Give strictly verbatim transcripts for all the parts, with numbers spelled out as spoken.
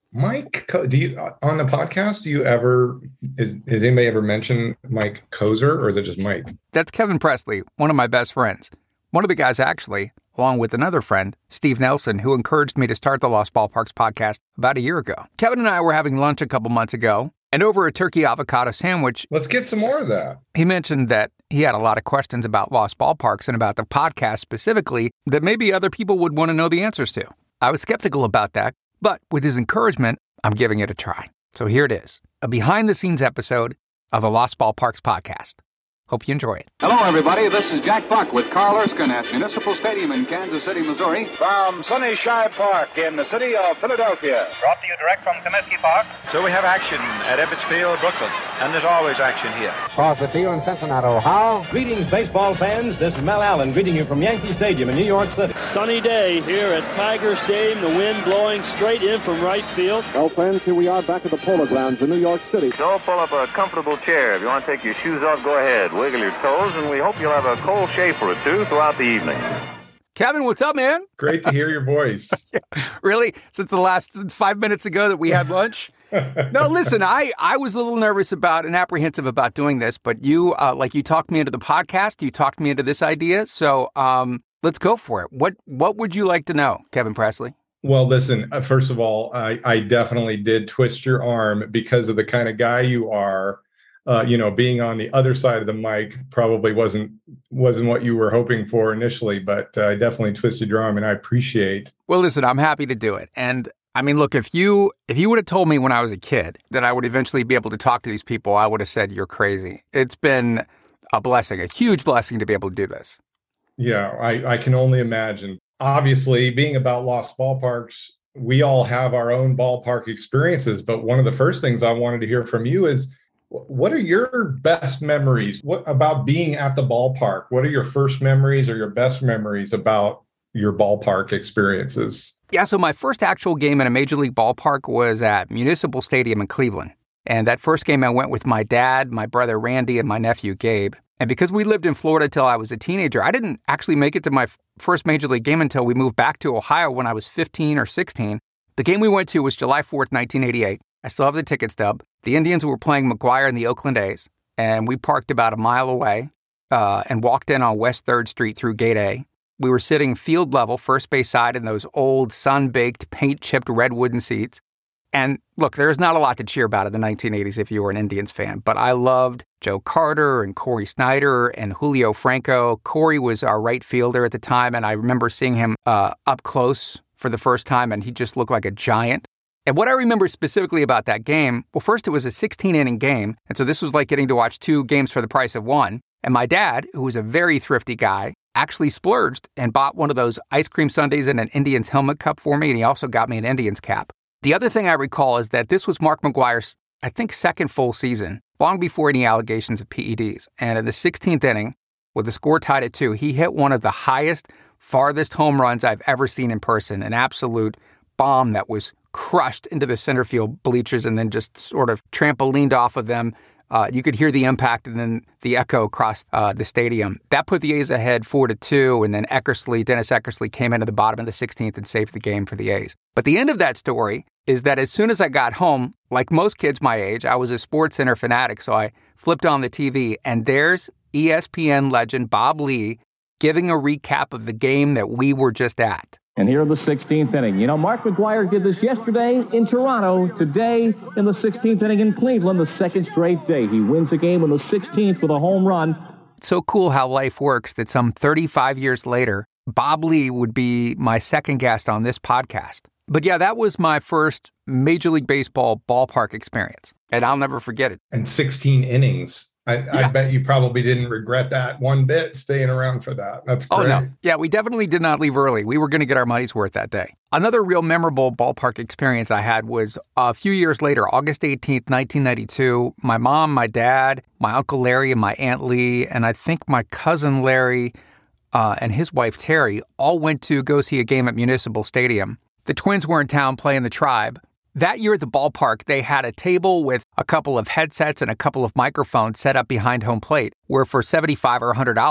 Mike, do you on the podcast? Do you ever is has anybody ever mentioned Mike Kozer, or is it just Mike? That's Kevin Presley, one of my best friends. One of the guys, actually, along with another friend, Steve Nelson, who encouraged me to start the Lost Ballparks podcast about a year ago. Kevin and I were having lunch a couple months ago, and over a turkey avocado sandwich, let's get some more of that. He mentioned that he had a lot of questions about Lost Ballparks and about the podcast specifically that maybe other people would want to know the answers to. I was skeptical about that, but with his encouragement, I'm giving it a try. So here it is, a behind-the-scenes episode of the Lost Ballparks podcast. Hope you enjoy it. Hello, everybody. This is Jack Buck with Carl Erskine at Municipal Stadium in Kansas City, Missouri. From Sunny Shibe Park in the city of Philadelphia. Brought to you direct from Comiskey Park. So we have action at Ebbets Field, Brooklyn. And there's always action here. Across the field in Cincinnati, Ohio. Greetings, baseball fans. This is Mel Allen greeting you from Yankee Stadium in New York City. Sunny day here at Tiger Stadium. The wind blowing straight in from right field. Well, friends, here we are back at the Polo Grounds in New York City. So pull up a comfortable chair. If you want to take your shoes off, go ahead. Wiggle your toes. And we hope you'll have a cold shave or two throughout the evening. Kevin, what's up, man? Great to hear your voice. Yeah, really? Since the last since five minutes ago that we had lunch? No, listen, I, I was a little nervous about and apprehensive about doing this, but you, uh, like you talked me into the podcast, you talked me into this idea, so um, let's go for it. What what would you like to know, Kevin Presley? Well, listen, first of all, I, I definitely did twist your arm because of the kind of guy you are. Uh, you know, being on the other side of the mic probably wasn't wasn't what you were hoping for initially, but uh, I definitely twisted your arm, and I appreciate. Well, listen, I'm happy to do it, and I mean, look, if you if you would have told me when I was a kid that I would eventually be able to talk to these people, I would have said you're crazy. It's been a blessing, a huge blessing to be able to do this. Yeah, I, I can only imagine. Obviously, being about Lost Ballparks, we all have our own ballpark experiences, but one of the first things I wanted to hear from you is, what are your best memories? What about being at the ballpark? What are your first memories or your best memories about your ballpark experiences? Yeah, so my first actual game in a major league ballpark was at Municipal Stadium in Cleveland. And that first game I went with my dad, my brother Randy, and my nephew Gabe. And because we lived in Florida till I was a teenager, I didn't actually make it to my first major league game until we moved back to Ohio when I was fifteen or sixteen. The game we went to was July fourth, nineteen eighty-eight. I still have the ticket stub. The Indians were playing McGuire and the Oakland A's, and we parked about a mile away uh, and walked in on West third Street through Gate A. We were sitting field level, first base side, in those old sun-baked, paint-chipped red wooden seats. And look, there's not a lot to cheer about in the nineteen eighties if you were an Indians fan, but I loved Joe Carter and Corey Snyder and Julio Franco. Corey was our right fielder at the time, and I remember seeing him uh, up close for the first time, and he just looked like a giant. And what I remember specifically about that game, well, first, it was a sixteen-inning game, and so this was like getting to watch two games for the price of one. And my dad, who was a very thrifty guy, actually splurged and bought one of those ice cream sundaes in an Indians helmet cup for me, and he also got me an Indians cap. The other thing I recall is that this was Mark McGuire's, I think, second full season, long before any allegations of P E Ds. And in the sixteenth inning, with the score tied at two, he hit one of the highest, farthest home runs I've ever seen in person, an absolute bomb that was crushed into the center field bleachers and then just sort of trampolined off of them. Uh, you could hear the impact and then the echo across uh, the stadium. That put the A's ahead four to two, and then Eckersley, Dennis Eckersley, came into the bottom of the sixteenth and saved the game for the A's. But the end of that story is that as soon as I got home, like most kids my age, I was a SportsCenter fanatic, so I flipped on the T V, and there's E S P N legend Bob Lee giving a recap of the game that we were just at. And here in the sixteenth inning, you know, Mark McGuire did this yesterday in Toronto, today in the sixteenth inning in Cleveland, the second straight day. He wins the game in the sixteenth with a home run. It's so cool how life works that some thirty-five years later, Bob Lee would be my second guest on this podcast. But yeah, that was my first Major League Baseball ballpark experience, and I'll never forget it. And sixteen innings. I, yeah. I bet you probably didn't regret that one bit, staying around for that. That's great. Oh, no. Yeah, we definitely did not leave early. We were going to get our money's worth that day. Another real memorable ballpark experience I had was a few years later, August eighteenth, nineteen ninety-two. My mom, my dad, my Uncle Larry, and my Aunt Lee, and I think my cousin Larry uh, and his wife Terry all went to go see a game at Municipal Stadium. The Twins were in town playing the Tribe. That year at the ballpark, they had a table with a couple of headsets and a couple of microphones set up behind home plate, where for seventy-five dollars or one hundred dollars,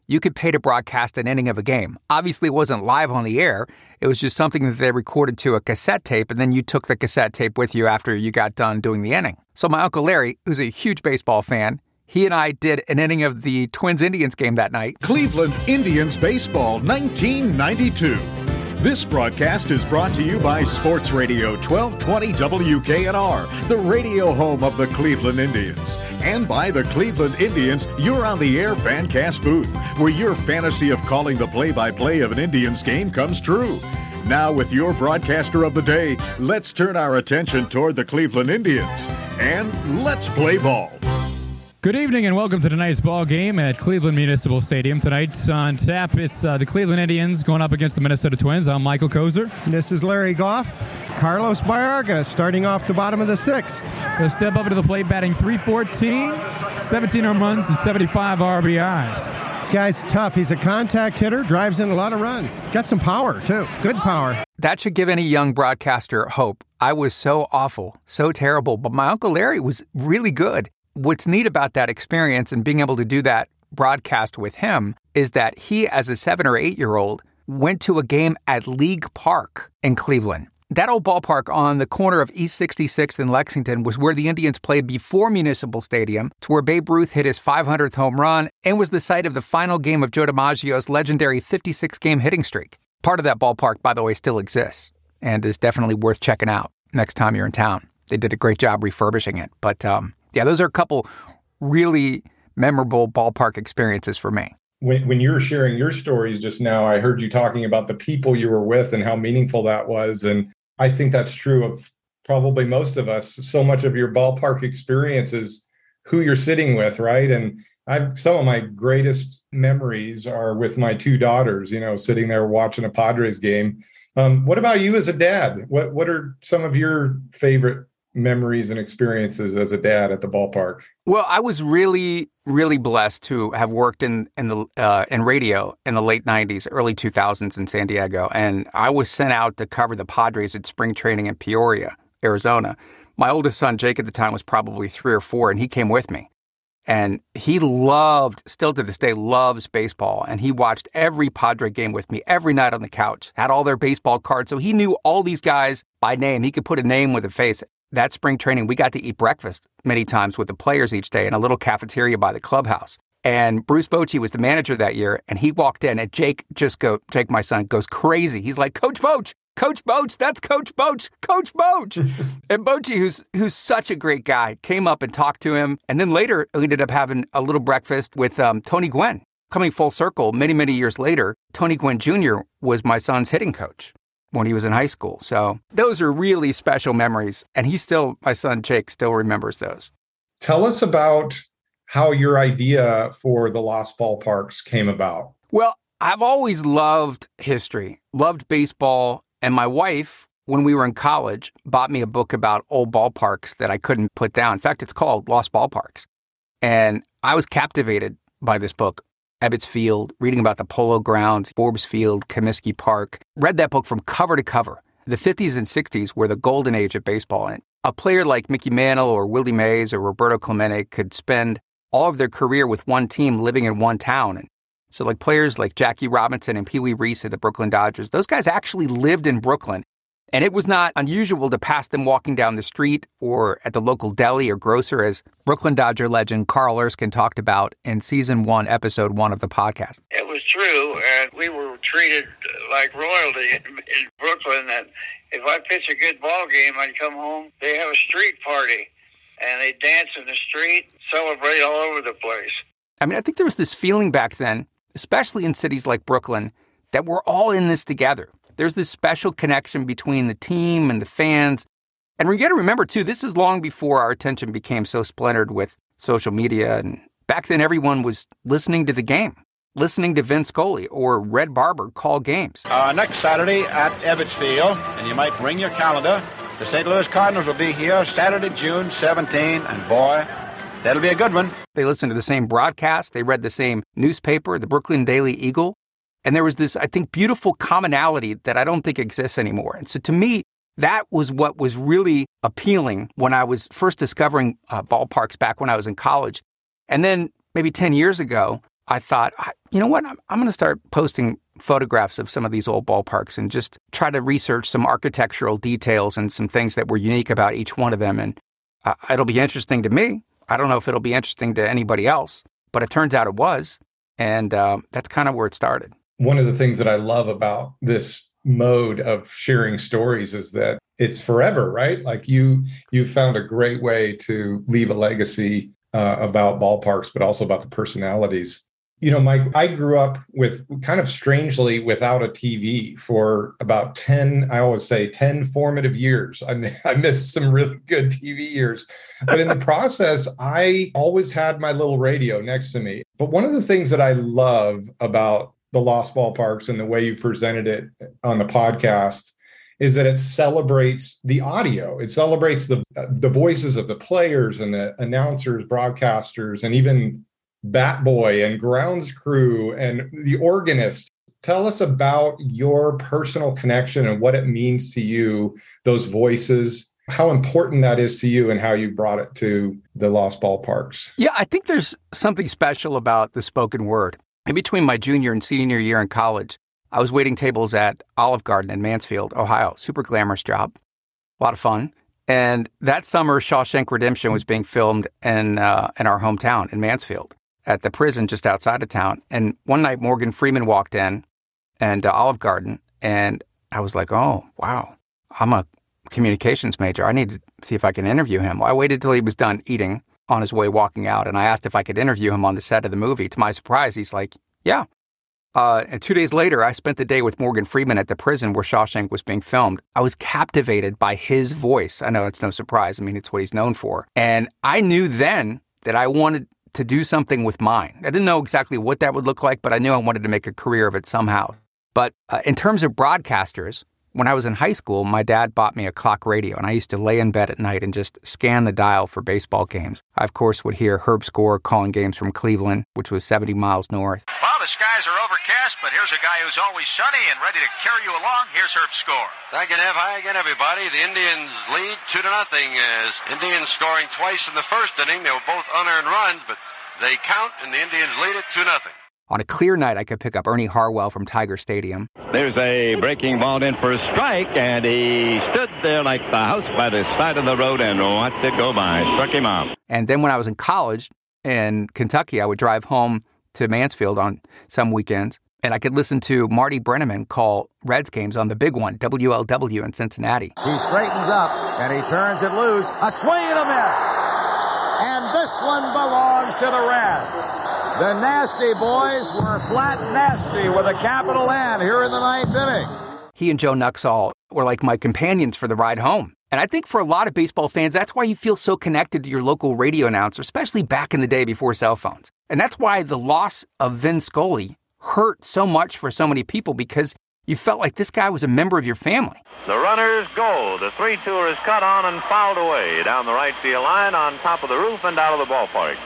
you could pay to broadcast an inning of a game. Obviously, it wasn't live on the air. It was just something that they recorded to a cassette tape, and then you took the cassette tape with you after you got done doing the inning. So my Uncle Larry, who's a huge baseball fan, he and I did an inning of the Twins-Indians game that night. Cleveland Indians Baseball, nineteen ninety-two. This broadcast is brought to you by Sports Radio twelve twenty W K N R, the radio home of the Cleveland Indians. And by the Cleveland Indians, You're on the Air Fancast booth, where your fantasy of calling the play-by-play of an Indians game comes true. Now with your broadcaster of the day, let's turn our attention toward the Cleveland Indians. And let's play ball. Good evening and welcome to tonight's ball game at Cleveland Municipal Stadium. Tonight on tap, it's uh, the Cleveland Indians going up against the Minnesota Twins. I'm Michael Kozer. This is Larry Goff. Carlos Baerga starting off the bottom of the sixth. He'll step up to the plate batting three fourteen, seventeen home runs, and seventy-five R B Is. Guy's tough. He's a contact hitter, drives in a lot of runs. Got some power, too. Good power. That should give any young broadcaster hope. I was so awful, so terrible, but my Uncle Larry was really good. What's neat about that experience and being able to do that broadcast with him is that he, as a seven or eight-year-old, went to a game at League Park in Cleveland. That old ballpark on the corner of East sixty-sixth and Lexington was where the Indians played before Municipal Stadium. It's where Babe Ruth hit his five hundredth home run and was the site of the final game of Joe DiMaggio's legendary fifty-six game hitting streak. Part of that ballpark, by the way, still exists and is definitely worth checking out next time you're in town. They did a great job refurbishing it. But, um, yeah, those are a couple really memorable ballpark experiences for me. When, when you were sharing your stories just now, I heard you talking about the people you were with and how meaningful that was. And I think that's true of probably most of us. So much of your ballpark experience is who you're sitting with, right? And I've some of my greatest memories are with my two daughters, you know, sitting there watching a Padres game. Um, what about you as a dad? What What are some of your favorite memories and experiences as a dad at the ballpark? Well, I was really, really blessed to have worked in in the uh, in radio in the late nineties, early two thousands in San Diego, and I was sent out to cover the Padres at spring training in Peoria, Arizona. My oldest son, Jake, at the time was probably three or four, and he came with me. And he loved, still to this day, loves baseball. And he watched every Padre game with me every night on the couch, had all their baseball cards. So he knew all these guys by name. He could put a name with a face. That spring training, we got to eat breakfast many times with the players each day in a little cafeteria by the clubhouse. And Bruce Bochy was the manager that year. And he walked in and Jake just go, Jake, my son, goes crazy. He's like, Coach Boch, Coach Boch, that's Coach Boch, Coach Boch. And Bochy, who's who's such a great guy, came up and talked to him. And then later, we ended up having a little breakfast with um, Tony Gwynn. Coming full circle, many, many years later, Tony Gwynn Junior was my son's hitting coach when he was in high school. So those are really special memories. And he still, my son Jake, still remembers those. Tell us about how your idea for the Lost Ballparks came about. Well, I've always loved history, loved baseball. And my wife, when we were in college, bought me a book about old ballparks that I couldn't put down. In fact, it's called Lost Ballparks. And I was captivated by this book. Ebbets Field, reading about the Polo Grounds, Forbes Field, Comiskey Park. Read that book from cover to cover. The fifties and sixties were the golden age of baseball. And a player like Mickey Mantle or Willie Mays or Roberto Clemente could spend all of their career with one team living in one town. And so like players like Jackie Robinson and Pee Wee Reese at the Brooklyn Dodgers, those guys actually lived in Brooklyn. And it was not unusual to pass them walking down the street or at the local deli or grocer, as Brooklyn Dodger legend Carl Erskine talked about in season one, episode one of the podcast. It was true, and we were treated like royalty in, in Brooklyn. And if I pitch a good ball game, I'd come home. They have a street party, and they dance in the street, celebrate all over the place. I mean, I think there was this feeling back then, especially in cities like Brooklyn, that we're all in this together. There's this special connection between the team and the fans. And we got to remember, too, this is long before our attention became so splintered with social media. And back then, everyone was listening to the game, listening to Vin Scully or Red Barber call games. Uh, next Saturday at Ebbets Field, and you might bring your calendar, the Saint Louis Cardinals will be here Saturday, June seventeenth, and boy, that'll be a good one. They listened to the same broadcast. They read the same newspaper, the Brooklyn Daily Eagle. And there was this, I think, beautiful commonality that I don't think exists anymore. And so to me, that was what was really appealing when I was first discovering uh, ballparks back when I was in college. And then maybe ten years ago, I thought, you know what, I'm, I'm going to start posting photographs of some of these old ballparks and just try to research some architectural details and some things that were unique about each one of them. And uh, it'll be interesting to me. I don't know if it'll be interesting to anybody else, but it turns out it was. And uh, that's kind of where it started. One of the things that I love about this mode of sharing stories is that it's forever, right? Like you, you found a great way to leave a legacy uh, about ballparks, but also about the personalities. You know, Mike, I grew up with kind of strangely without a T V for about ten, I always say ten formative years. I, I missed some really good T V years. But in the process, I always had my little radio next to me. But one of the things that I love about the Lost Ballparks and the way you presented it on the podcast is that it celebrates the audio. It celebrates the the voices of the players and the announcers, broadcasters, and even bat boy and grounds crew and the organist. Tell us about your personal connection and what it means to you, those voices, how important that is to you and how you brought it to the Lost Ballparks. Yeah, I think there's something special about the spoken word. In between my junior and senior year in college, I was waiting tables at Olive Garden in Mansfield, Ohio. Super glamorous job. A lot of fun. And that summer, Shawshank Redemption was being filmed in uh, in our hometown in Mansfield at the prison just outside of town. And one night, Morgan Freeman walked in and uh, Olive Garden, and I was like, oh, wow, I'm a communications major. I need to see if I can interview him. Well, I waited till he was done eating on his way walking out, and I asked if I could interview him on the set of the movie. To my surprise, he's like, yeah. Uh, and two days later, I spent the day with Morgan Freeman at the prison where Shawshank was being filmed. I was captivated by his voice. I know it's no surprise. I mean, it's what he's known for. And I knew then that I wanted to do something with mine. I didn't know exactly what that would look like, but I knew I wanted to make a career of it somehow. But uh, in terms of broadcasters, when I was in high school, my dad bought me a clock radio, and I used to lay in bed at night and just scan the dial for baseball games. I, of course, would hear Herb Score calling games from Cleveland, which was seventy miles north. Well, the skies are overcast, but here's a guy who's always sunny and ready to carry you along. Here's Herb Score. Thank you, Nev. Hi again, everybody. The Indians lead two to nothing as Indians scoring twice in the first inning. They were both unearned runs, but they count, and the Indians lead it two nothing. On a clear night, I could pick up Ernie Harwell from Tiger Stadium. There's a breaking ball in for a strike, and he stood there like the house by the side of the road and watched it go by. Struck him out. And then when I was in college in Kentucky, I would drive home to Mansfield on some weekends, and I could listen to Marty Brennaman call Reds games on the big one, W L W in Cincinnati. He straightens up, and he turns it loose. A swing and a miss. And this one belongs to the Reds. The Nasty Boys were flat nasty with a capital N here in the ninth inning. He and Joe Nuxhall were like my companions for the ride home. And I think for a lot of baseball fans, that's why you feel so connected to your local radio announcer, especially back in the day before cell phones. And that's why the loss of Vin Scully hurt so much for so many people, because you felt like this guy was a member of your family. The runners go. The three two is cut on and fouled away down the right field line on top of the roof and out of the ballpark.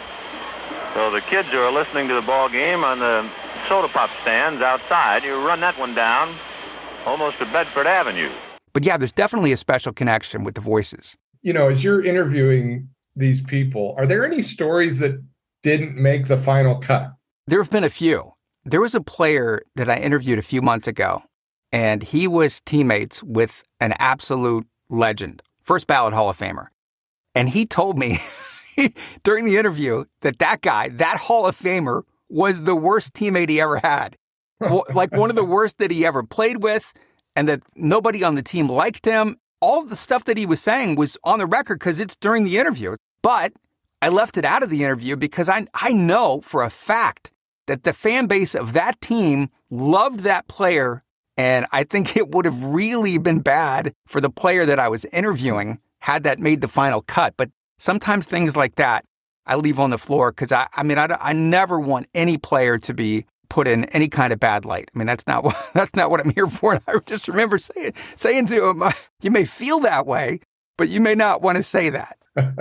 So the kids who are listening to the ball game on the soda pop stands outside, you run that one down almost to Bedford Avenue. But yeah, there's definitely a special connection with the voices. You know, as you're interviewing these people, are there any stories that didn't make the final cut? There have been a few. There was a player that I interviewed a few months ago, and he was teammates with an absolute legend, first ballot Hall of Famer. And he told me during the interview that that guy, that Hall of Famer, was the worst teammate he ever had. Like one of the worst that he ever played with, and that nobody on the team liked him. All of the stuff that he was saying was on the record because it's during the interview. But I left it out of the interview because I, I know for a fact that the fan base of that team loved that player, and I think it would have really been bad for the player that I was interviewing had that made the final cut. But sometimes things like that I leave on the floor because I, I mean, I, I never want any player to be put in any kind of bad light. I mean, that's not what, that's not what I'm here for. And I just remember saying, saying to him, you may feel that way, but you may not want to say that.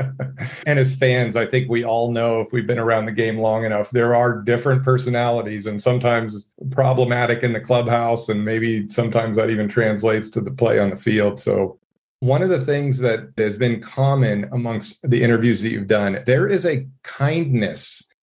And as fans, I think we all know, if we've been around the game long enough, there are different personalities and sometimes problematic in the clubhouse. And maybe sometimes that even translates to the play on the field. So one of the things that has been common amongst the interviews that you've done, there is a kindness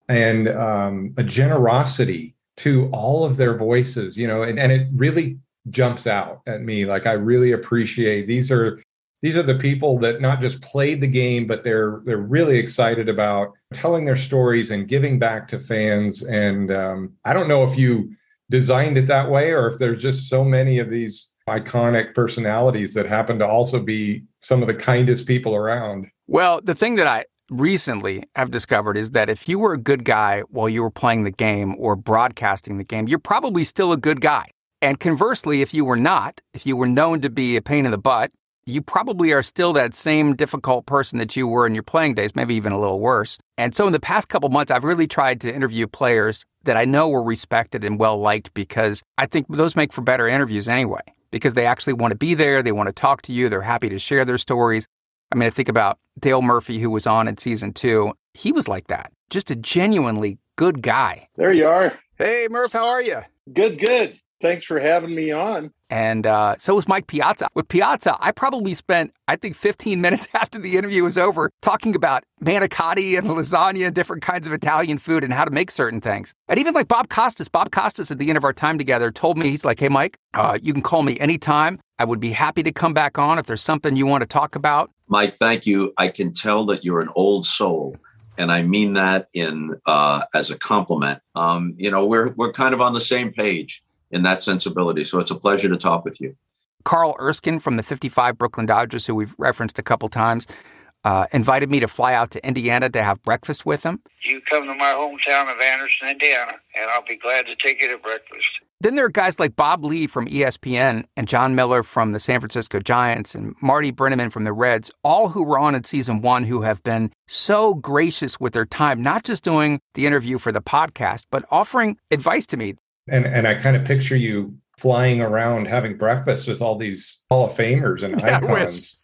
and um, a generosity to all of their voices, you know, and, and it really jumps out at me. Like, I really appreciate these are these are the people that not just played the game, but they're they're really excited about telling their stories and giving back to fans. And um, I don't know if you designed it that way or if there's just so many of these iconic personalities that happen to also be some of the kindest people around. Well, the thing that I recently have discovered is that if you were a good guy while you were playing the game or broadcasting the game, you're probably still a good guy. And conversely, if you were not, if you were known to be a pain in the butt, you probably are still that same difficult person that you were in your playing days, maybe even a little worse. And so in the past couple months, I've really tried to interview players that I know were respected and well-liked, because I think those make for better interviews anyway, because they actually want to be there. They want to talk to you. They're happy to share their stories. I mean, I think about Dale Murphy, who was on in season two. He was like that, just a genuinely good guy. There you are. Hey, Murph, how are you? Good, good. Thanks for having me on. And uh, so was Mike Piazza. With Piazza, I probably spent, I think, fifteen minutes after the interview was over talking about manicotti and lasagna and different kinds of Italian food and how to make certain things. And even like Bob Costas, Bob Costas at the end of our time together told me, he's like, hey, Mike, uh, you can call me anytime. I would be happy to come back on if there's something you want to talk about. Mike, thank you. I can tell that you're an old soul. And I mean that in uh, as a compliment. Um, you know, we're we're kind of on the same page in that sensibility. So it's a pleasure to talk with you. Carl Erskine from the fifty-five Brooklyn Dodgers, who we've referenced a couple times, uh, invited me to fly out to Indiana to have breakfast with him. You come to my hometown of Anderson, Indiana, and I'll be glad to take you to breakfast. Then there are guys like Bob Lee from E S P N and John Miller from the San Francisco Giants and Marty Brennaman from the Reds, all who were on in season one, who have been so gracious with their time, not just doing the interview for the podcast, but offering advice to me. And and I kind of picture you flying around having breakfast with all these Hall of Famers and yeah, icons.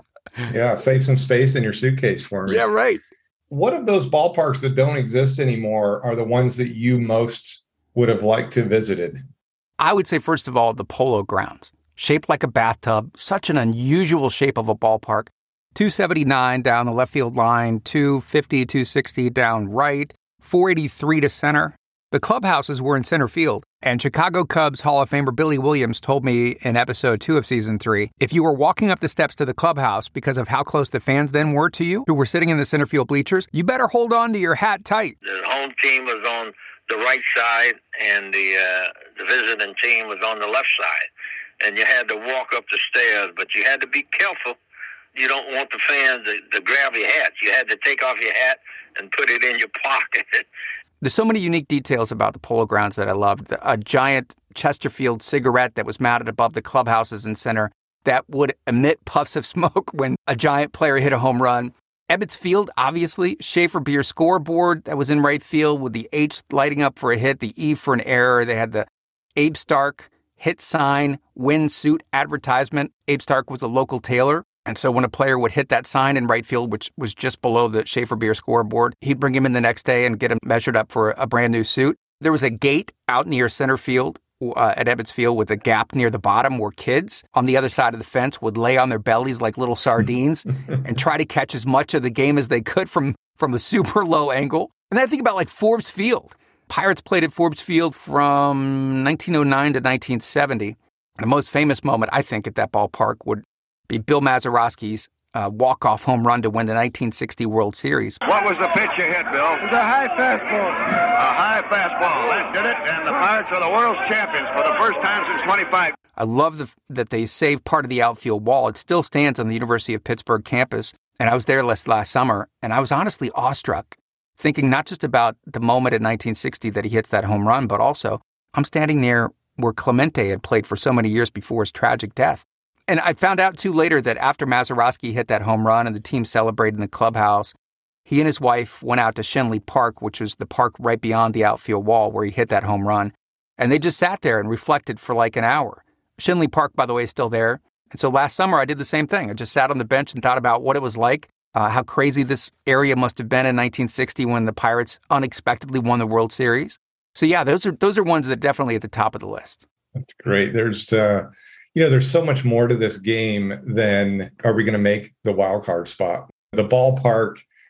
Yeah, save some space in your suitcase for me. Yeah, right. What of those ballparks that don't exist anymore are the ones that you most would have liked to visited? I would say, first of all, the Polo Grounds. Shaped like a bathtub, such an unusual shape of a ballpark. two seventy-nine down the left field line, two fifty, two sixty down right, four eighty-three to center. The clubhouses were in center field, and Chicago Cubs Hall of Famer Billy Williams told me in episode two of season three, if you were walking up the steps to the clubhouse because of how close the fans then were to you, who were sitting in the center field bleachers, you better hold on to your hat tight. The home team was on the right side, and the uh, the visiting team was on the left side. And you had to walk up the stairs, but you had to be careful. You don't want the fans to, to grab your hat. You had to take off your hat and put it in your pocket. There's so many unique details about the Polo Grounds that I loved. A giant Chesterfield cigarette that was mounted above the clubhouses in center that would emit puffs of smoke when a giant player hit a home run. Ebbets Field, obviously. Schaefer Beer scoreboard that was in right field with the H lighting up for a hit, the E for an error. They had the Abe Stark hit sign, win suit advertisement. Abe Stark was a local tailor. And so when a player would hit that sign in right field, which was just below the Schaefer Beer scoreboard, he'd bring him in the next day and get him measured up for a brand new suit. There was a gate out near center field uh, at Ebbets Field with a gap near the bottom where kids on the other side of the fence would lay on their bellies like little sardines and try to catch as much of the game as they could from, from a super low angle. And then I think about like Forbes Field. Pirates played at Forbes Field from nineteen oh nine to nineteen seventy. The most famous moment, I think, at that ballpark would be Bill Mazeroski's uh, walk-off home run to win the nineteen sixty World Series. What was the pitch you hit, Bill? It was a high fastball. A high fastball. That did it, and the Pirates are the world's champions for the first time since twenty-five. I love the, that they saved part of the outfield wall. It still stands on the University of Pittsburgh campus, and I was there last, last summer, and I was honestly awestruck, thinking not just about the moment in nineteen sixty that he hits that home run, but also I'm standing there where Clemente had played for so many years before his tragic death. And I found out, too, later that after Mazeroski hit that home run and the team celebrated in the clubhouse, he and his wife went out to Shenley Park, which was the park right beyond the outfield wall where he hit that home run. And they just sat there and reflected for like an hour. Shenley Park, by the way, is still there. And so last summer, I did the same thing. I just sat on the bench and thought about what it was like, uh, how crazy this area must have been in nineteen sixty when the Pirates unexpectedly won the World Series. So, yeah, those are those are ones that are definitely at the top of the list. That's great. There's... Uh... You know, there's so much more to this game than are we going to make the wild card spot. The ballpark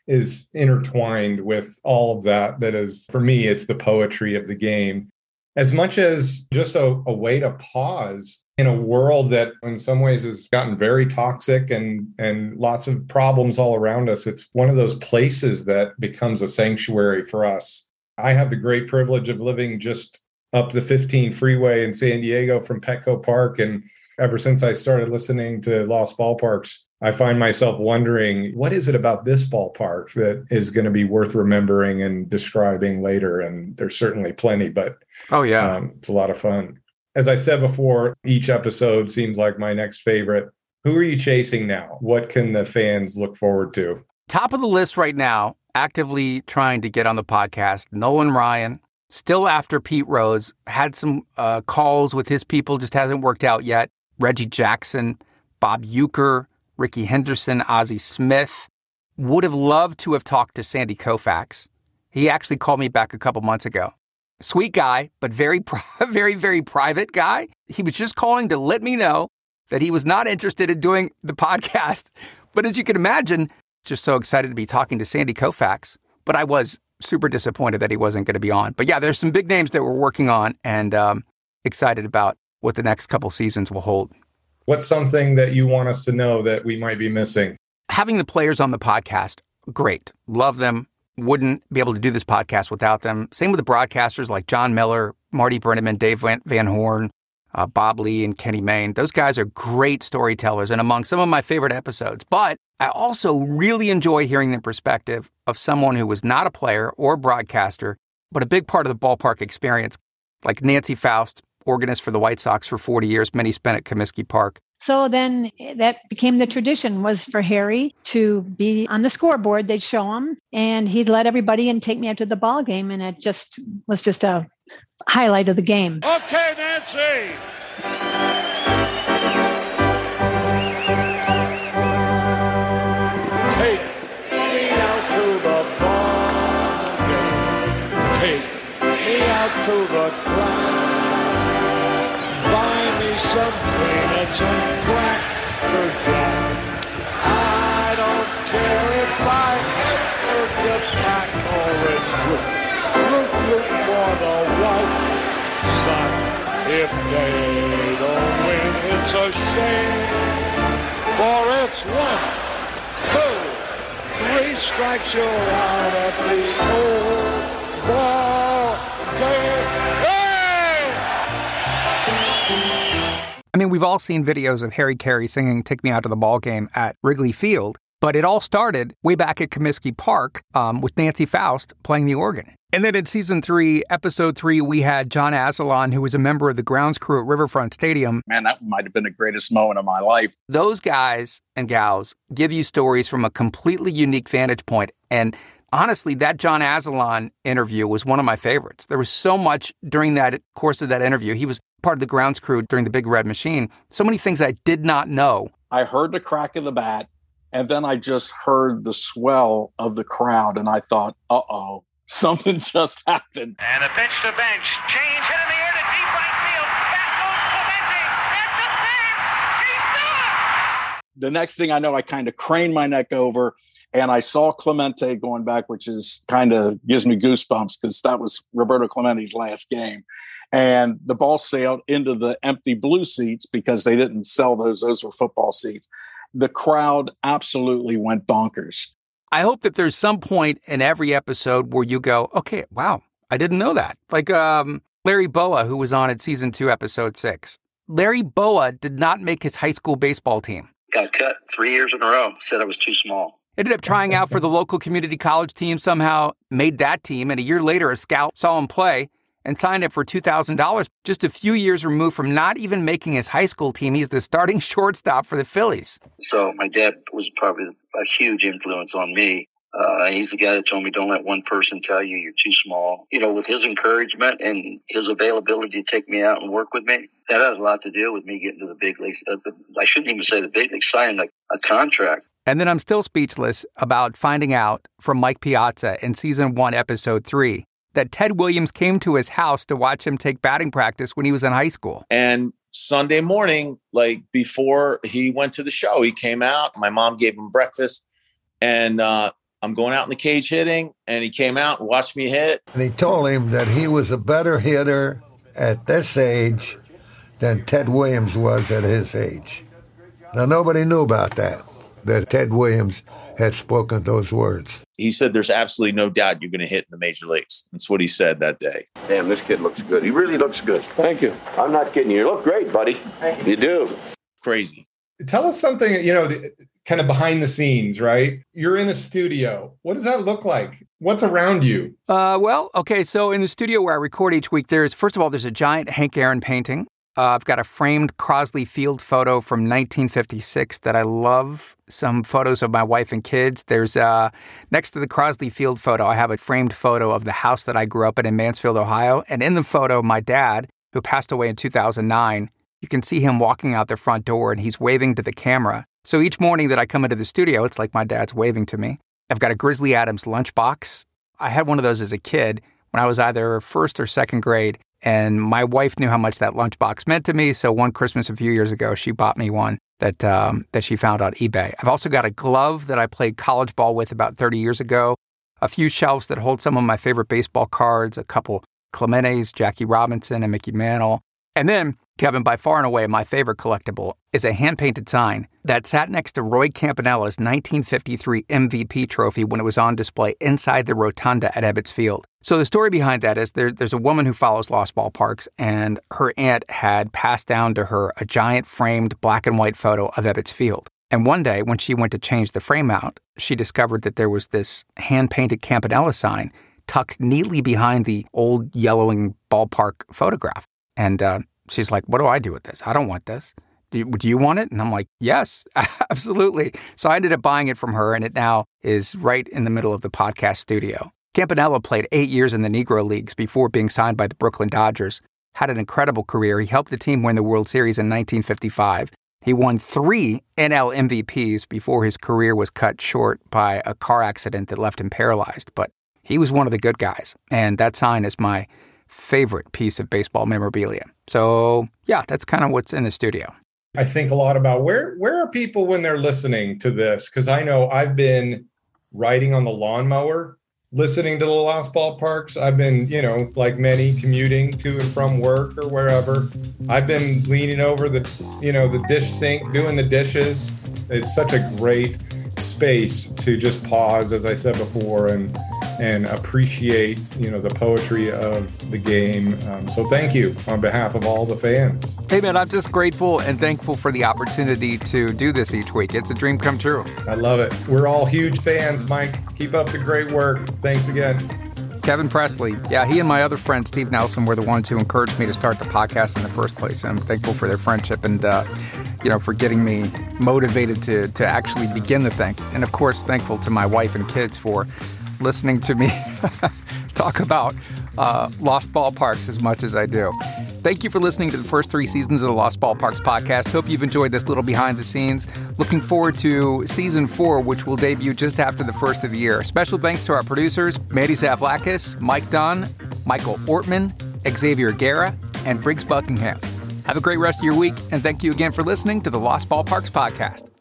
is intertwined with all of that. That is, for me, it's the poetry of the game. As much as just a, a way to pause in a world that in some ways has gotten very toxic and, and lots of problems all around us, it's one of those places that becomes a sanctuary for us. I have the great privilege of living just up the fifteen freeway in San Diego from Petco Park. And ever since I started listening to Lost Ballparks, I find myself wondering, what is it about this ballpark that is going to be worth remembering and describing later? And there's certainly plenty, but oh yeah, um, it's a lot of fun. As I said before, each episode seems like my next favorite. Who are you chasing now? What can the fans look forward to? Top of the list right now, actively trying to get on the podcast, Nolan Ryan. Still after Pete Rose, had some uh, calls with his people, just hasn't worked out yet. Reggie Jackson, Bob Uecker, Ricky Henderson, Ozzie Smith. Would have loved to have talked to Sandy Koufax. He actually called me back a couple months ago. Sweet guy, but very, very, very private guy. He was just calling to let me know that he was not interested in doing the podcast. But as you can imagine, just so excited to be talking to Sandy Koufax. But I was super disappointed that he wasn't going to be on. But yeah, there's some big names that we're working on and um, excited about what the next couple seasons will hold. What's something that you want us to know that we might be missing? Having the players on the podcast, great. Love them. Wouldn't be able to do this podcast without them. Same with the broadcasters like John Miller, Marty Brennaman, Dave Van, Van Horn, uh, Bob Lee, and Kenny Mayne. Those guys are great storytellers and among some of my favorite episodes. But I also really enjoy hearing the perspective of someone who was not a player or broadcaster, but a big part of the ballpark experience, like Nancy Faust, organist for the White Sox for forty years, many spent at Comiskey Park. So then that became the tradition, was for Harry to be on the scoreboard. They'd show him and he'd let everybody in, take me out to the ball game. And it just was just a highlight of the game. Okay, Nancy. Take me out to the ball game. Take me out to the club. Buy me some peanuts and Cracker Jack. I don't care if I ever get back, or it's root, root, root for the White Sox. If they don't win, it's a shame, for it's one, two, three strikes you're out at the old ball game. I mean, we've all seen videos of Harry Carey singing Take Me Out to the Ball Game at Wrigley Field, but it all started way back at Comiskey Park um, with Nancy Faust playing the organ. And then in season three, episode three, we had John Asselon, who was a member of the grounds crew at Riverfront Stadium. Man, that might have been the greatest moment of my life. Those guys and gals give you stories from a completely unique vantage point. And honestly, that John Asselon interview was one of my favorites. There was so much during that course of that interview. He was part of the grounds crew during the Big Red Machine. So many things I did not know. I heard the crack of the bat, and then I just heard the swell of the crowd, and I thought, uh-oh, something just happened. And a bench to bench. Change hit in the air to deep right field. Back goes Clemente. At the fence. She's done. The next thing I know, I kind of craned my neck over, and I saw Clemente going back, which is kind of gives me goosebumps because that was Roberto Clemente's last game. And the ball sailed into the empty blue seats because they didn't sell those. Those were football seats. The crowd absolutely went bonkers. I hope that there's some point in every episode where you go, okay, wow, I didn't know that. Like um, Larry Boa, who was on in season two, episode six. Larry Boa did not make his high school baseball team. Got cut three years in a row. Said I was too small. Ended up trying out for the local community college team, somehow made that team. And a year later, a scout saw him play and signed him for two thousand dollars. Just a few years removed from not even making his high school team. He's the starting shortstop for the Phillies. So my dad was probably a huge influence on me. Uh, he's the guy that told me, don't let one person tell you you're too small. You know, with his encouragement and his availability to take me out and work with me, that has a lot to do with me getting to the big leagues. Uh, I shouldn't even say the big leagues, signing a, a contract. And then I'm still speechless about finding out from Mike Piazza in season one, episode three, that Ted Williams came to his house to watch him take batting practice when he was in high school. And Sunday morning, like before he went to the show, he came out. My mom gave him breakfast. And uh, I'm going out in the cage hitting, and he came out and watched me hit. And he told him that he was a better hitter at this age than Ted Williams was at his age. Now, nobody knew about that, that Ted Williams had spoken those words. He said, there's absolutely no doubt you're going to hit in the major leagues. That's what he said that day. Damn, this kid looks good. He really looks good. Thank you. I'm not kidding you. You look great, buddy. You do. Crazy. Tell us something, you know, the, kind of behind the scenes, right? You're in a studio. What does that look like? What's around you? Uh, well, okay, so in the studio where I record each week, there's, first of all, there's a giant Hank Aaron painting. Uh, I've got a framed Crosley Field photo from nineteen fifty-six that I love. Some photos of my wife and kids. There's, uh, next to the Crosley Field photo, I have a framed photo of the house that I grew up in in Mansfield, Ohio. And in the photo, my dad, who passed away in two thousand nine, you can see him walking out the front door and he's waving to the camera. So each morning that I come into the studio, it's like my dad's waving to me. I've got a Grizzly Adams lunchbox. I had one of those as a kid when I was either first or second grade. And my wife knew how much that lunchbox meant to me. So one Christmas a few years ago, she bought me one that um, that she found on eBay. I've also got a glove that I played college ball with about thirty years ago. A few shelves that hold some of my favorite baseball cards, a couple Clementes, Jackie Robinson, and Mickey Mantle. And then, Kevin, by far and away, my favorite collectible is a hand-painted sign that sat next to Roy Campanella's nineteen fifty-three M V P trophy when it was on display inside the rotunda at Ebbets Field. So the story behind that is there, there's a woman who follows Lost Ballparks, and her aunt had passed down to her a giant framed black and white photo of Ebbets Field. And one day, when she went to change the frame out, she discovered that there was this hand-painted Campanella sign tucked neatly behind the old yellowing ballpark photograph. And uh, she's like, what do I do with this? I don't want this. Do you, do you want it? And I'm like, yes, absolutely. So I ended up buying it from her, and it now is right in the middle of the podcast studio. Campanella played eight years in the Negro Leagues before being signed by the Brooklyn Dodgers. Had an incredible career. He helped the team win the World Series in nineteen fifty-five. He won three N L M V Ps before his career was cut short by a car accident that left him paralyzed. But he was one of the good guys, and that sign is my favorite piece of baseball memorabilia. So, yeah, that's kind of what's in the studio. I think a lot about where where are people when they're listening to this? Because I know I've been riding on the lawnmower, listening to the Lost Ballparks. I've been, you know, like many, commuting to and from work or wherever. I've been leaning over the, you know, the dish sink, doing the dishes. It's such a great space to just pause, as I said before, and and appreciate, you know, the poetry of the game. Um, so thank you on behalf of all the fans. Hey, man, I'm just grateful and thankful for the opportunity to do this each week. It's a dream come true. I love it. We're all huge fans, Mike. Keep up the great work. Thanks again. Kevin Presley. Yeah, he and my other friend, Steve Nelson, were the ones who encouraged me to start the podcast in the first place. And I'm thankful for their friendship and, uh, you know, for getting me motivated to, to actually begin the thing. And, of course, thankful to my wife and kids for listening to me talk about uh, Lost Ballparks as much as I do. Thank you for listening to the first three seasons of the Lost Ballparks podcast. Hope you've enjoyed this little behind the scenes. Looking forward to season four, which will debut just after the first of the year. Special thanks to our producers, Maddie Zavlakis, Mike Dunn, Michael Ortman, Xavier Guerra, and Briggs Buckingham. Have a great rest of your week, and thank you again for listening to the Lost Ballparks podcast.